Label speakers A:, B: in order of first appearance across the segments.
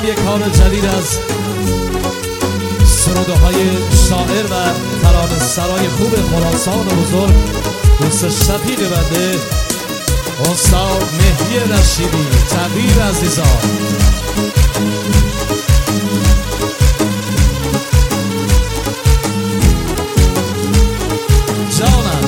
A: امسال یک کار جدید از سروده های شاعر و ترانه سرای خوب خراسان بزرگ دوست شفیق بنده استاد مهدی رشیدی. تقدیر عزیزان. جانم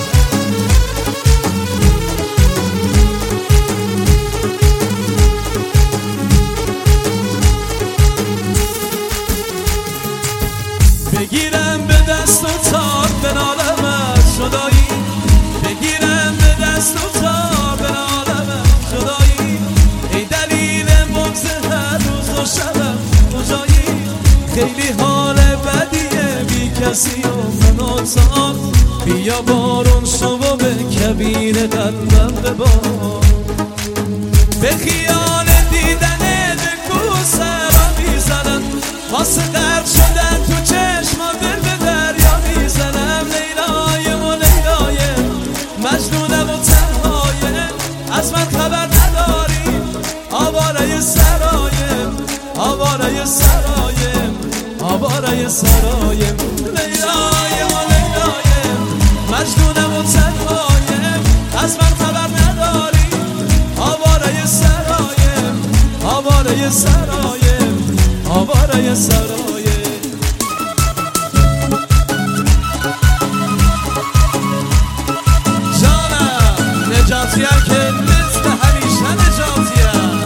A: بگیرم به دست و تار بنالم از جدایی، بگیرم به دست و تار بنالم از جدایی، ای دلیل بغض هر روز و شبم کجایی. خیلی حال بدیه بی کسی و من و تار، بیا بارون شو و به کبیر قلبم ببار. به خیال دیدن دکو سرا میزنم، واسه غرق شدن تو چشما دل به دریا میزنم. لیلایم و لیلایم مجنونم و تنهایم، از من خبر نداری آواره سرایم، آواره سرایم، آواره سرایم. لیلایم و لیلایم مجنونم و تنهایم، از من خبر نداری آواره سرایم، آواره سرایم، آواره سرایم. جانم نجاتیم که مثل همیشه نجاتیم.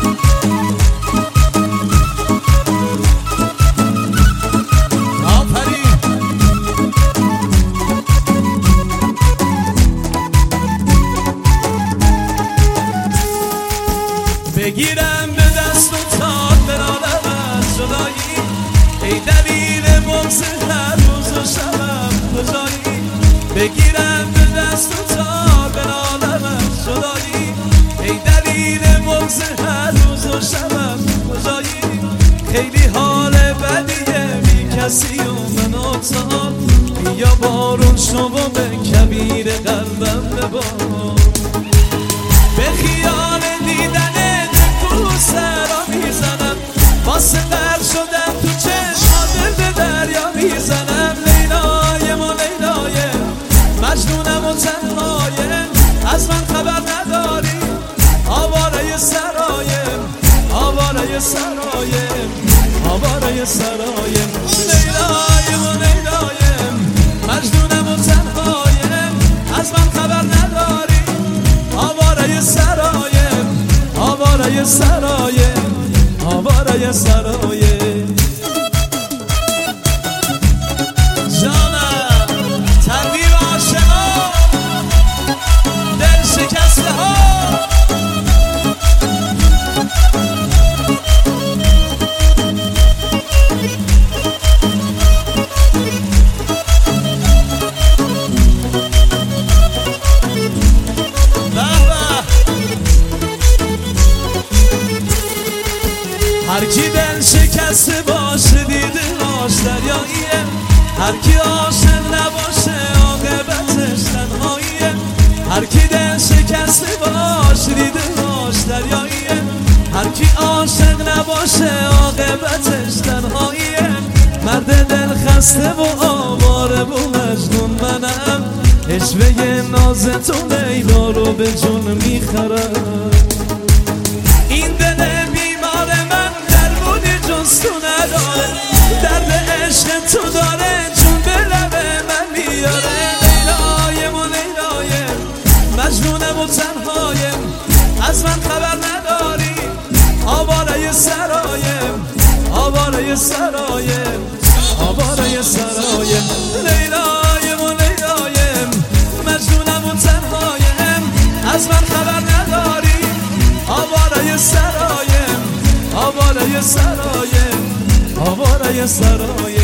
A: آفرین. بگیرم به دست و تار بنالم از جدایی، ای دلیل بغض هر روز و شبم کجایی. بگیرم به دست و تار بنالم از جدایی، ای دلیل بغض هر روز و شبم کجایی. خیلی حال بدیه بی کسی و من و تار، بیا بارون شو و به کبیر قلبم ببار. به خیال دیدن سرا میزنم، واسه غرق شدن تو چشما دل به دریا میزنم. لیلایم و لیلایم مجنونم و تنهایم، از من خبر نداری آواره سرایم، آواره سرایم، آواره سرایم. لیلایم و لیلایم مجنونم و تنهایم، از من خبر نداری آواره سرایم، آواره سرایم، آواره سرایم. جانم تقدیر عاشقا دل شکسته ها. هر کی دل شکسته باشه دیده هاش دریاییه، هر کی عاشق نباشه عاقبتش تنهاییه. هر کی دل شکسته باشه دیده هاش دریاییه، هر کی عاشق نباشه عاقبتش تنهاییه. مرد دل خسته و آواره و مجنون منم، عشوه ناز تو لیلا رو به جون میخرم. این دل بیمار من تو نداره، درد عشق تو داره چون به لب من میاره. لیلایم و لیلایم مجنونم و تنهایم، از من خبر نداری آواره سرایم، آواره سرایم، آواره سرایم. لیلایم و لیلایم مجنونم و تنهایم، از من خبر نداری آواره سرایم، آواره سرایم، آواره سرایم.